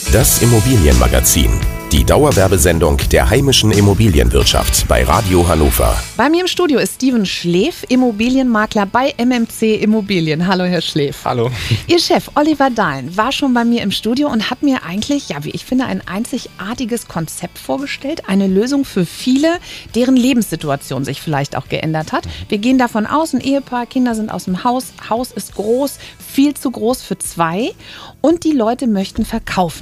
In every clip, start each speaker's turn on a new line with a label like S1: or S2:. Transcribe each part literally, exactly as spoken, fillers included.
S1: Das Immobilienmagazin. Die Dauerwerbesendung der heimischen Immobilienwirtschaft bei Radio Hannover.
S2: Bei mir im Studio ist Steven Schläf, Immobilienmakler bei M M C Immobilien. Hallo, Herr Schläf.
S3: Hallo.
S2: Ihr Chef Oliver Dahlen war schon bei mir im Studio und hat mir eigentlich, ja, wie ich finde, ein einzigartiges Konzept vorgestellt. Eine Lösung für viele, deren Lebenssituation sich vielleicht auch geändert hat. Wir gehen davon aus, ein Ehepaar, Kinder sind aus dem Haus, Haus ist groß, viel zu groß für zwei und die Leute möchten verkaufen.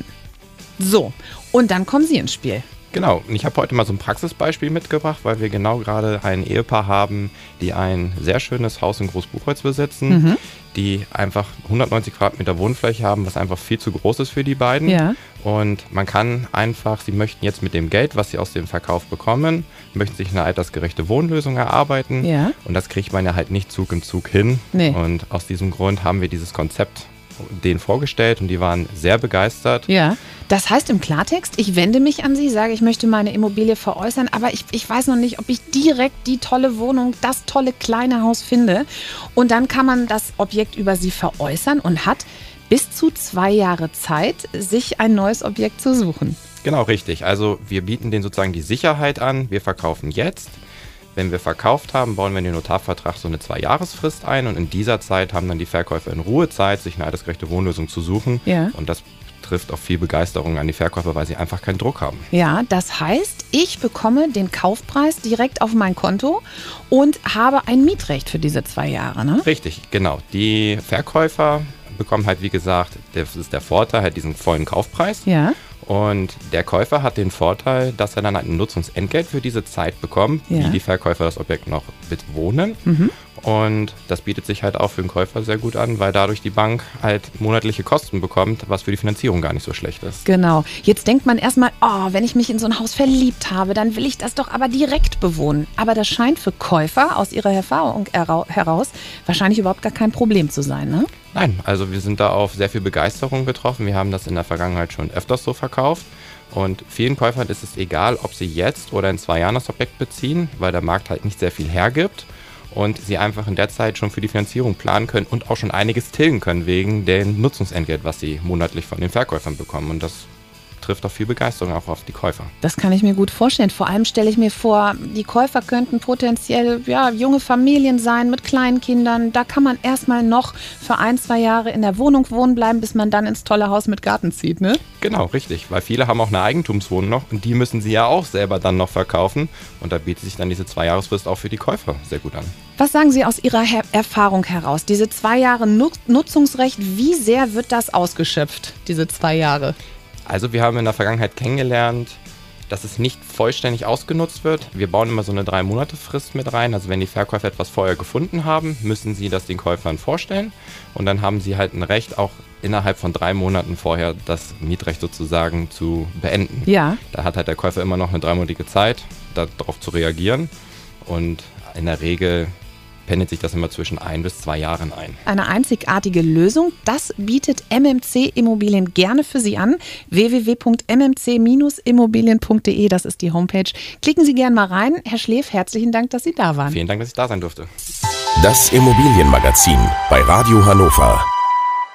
S2: So, und dann kommen Sie ins Spiel.
S3: Genau, und ich habe heute mal so ein Praxisbeispiel mitgebracht, weil wir genau gerade ein Ehepaar haben, die ein sehr schönes Haus in Großbuchholz besitzen, mhm. die einfach hundertneunzig Quadratmeter Wohnfläche haben, was einfach viel zu groß ist für die beiden.
S2: Ja.
S3: Und man kann einfach, sie möchten jetzt mit dem Geld, was sie aus dem Verkauf bekommen, möchten sich eine altersgerechte Wohnlösung erarbeiten.
S2: Ja.
S3: Und das kriegt man ja halt nicht Zug um Zug hin.
S2: Nee.
S3: Und aus diesem Grund haben wir dieses Konzept denen vorgestellt und die waren sehr begeistert.
S2: Ja, das heißt im Klartext, ich wende mich an Sie, sage, ich möchte meine Immobilie veräußern, aber ich, ich weiß noch nicht, ob ich direkt die tolle Wohnung, das tolle kleine Haus finde. Und dann kann man das Objekt über Sie veräußern und hat bis zu zwei Jahre Zeit, sich ein neues Objekt zu suchen.
S3: Genau, richtig. Also wir bieten denen sozusagen die Sicherheit an, wir verkaufen jetzt. Wenn wir verkauft haben, bauen wir in den Notarvertrag so eine Zwei-Jahres-Frist ein und in dieser Zeit haben dann die Verkäufer in Ruhe Zeit, sich eine altersgerechte Wohnlösung zu suchen.
S2: Ja.
S3: Und das trifft auf viel Begeisterung an die Verkäufer, weil sie einfach keinen Druck haben.
S2: Ja, das heißt, ich bekomme den Kaufpreis direkt auf mein Konto und habe ein Mietrecht für diese zwei Jahre, ne?
S3: Richtig, genau. Die Verkäufer bekommen halt, wie gesagt, das ist der Vorteil, halt diesen vollen Kaufpreis.
S2: Ja.
S3: Und der Käufer hat den Vorteil, dass er dann halt ein Nutzungsentgelt für diese Zeit bekommt,
S2: ja.
S3: wie die Verkäufer das Objekt noch bewohnen.
S2: Mhm.
S3: Und das bietet sich halt auch für den Käufer sehr gut an, weil dadurch die Bank halt monatliche Kosten bekommt, was für die Finanzierung gar nicht so schlecht ist.
S2: Genau. Jetzt denkt man erstmal, oh, wenn ich mich in so ein Haus verliebt habe, dann will ich das doch aber direkt bewohnen. Aber das scheint für Käufer aus ihrer Erfahrung heraus wahrscheinlich überhaupt gar kein Problem zu sein, ne?
S3: Nein, also wir sind da auf sehr viel Begeisterung getroffen. Wir haben das in der Vergangenheit schon öfters so verkauft. Und vielen Käufern ist es egal, ob sie jetzt oder in zwei Jahren das Objekt beziehen, weil der Markt halt nicht sehr viel hergibt. Und sie einfach in der Zeit schon für die Finanzierung planen können und auch schon einiges tilgen können wegen dem Nutzungsentgelt, was sie monatlich von den Verkäufern bekommen. Und das trifft auch viel Begeisterung auch auf die Käufer.
S2: Das kann ich mir gut vorstellen. Vor allem stelle ich mir vor, die Käufer könnten potenziell ja, junge Familien sein mit kleinen Kindern. Da kann man erstmal noch für ein, zwei Jahre in der Wohnung wohnen bleiben, bis man dann ins tolle Haus mit Garten zieht, ne?
S3: Genau, richtig. Weil viele haben auch eine Eigentumswohnung noch und die müssen sie ja auch selber dann noch verkaufen. Und da bietet sich dann diese Zwei-Jahres-Frist auch für die Käufer sehr gut an.
S2: Was sagen Sie aus Ihrer Her- Erfahrung heraus? Diese zwei Jahre Nut- Nutzungsrecht, wie sehr wird das ausgeschöpft, diese zwei Jahre?
S3: Also wir haben in der Vergangenheit kennengelernt, dass es nicht vollständig ausgenutzt wird. Wir bauen immer so eine Drei-Monate-Frist mit rein. Also wenn die Verkäufer etwas vorher gefunden haben, müssen sie das den Käufern vorstellen. Und dann haben sie halt ein Recht, auch innerhalb von drei Monaten vorher das Mietrecht sozusagen zu beenden.
S2: Ja.
S3: Da hat halt der Käufer immer noch eine dreimonatige Zeit, darauf zu reagieren. Und in der Regel pendelt sich das immer zwischen ein bis zwei Jahren ein.
S2: Eine einzigartige Lösung, das bietet M M C Immobilien gerne für Sie an. w w w punkt m m c Bindestrich immobilien punkt d e, das ist die Homepage. Klicken Sie gerne mal rein. Herr Schläf, herzlichen Dank, dass Sie da waren.
S3: Vielen Dank, dass ich da sein durfte.
S1: Das Immobilienmagazin bei Radio Hannover.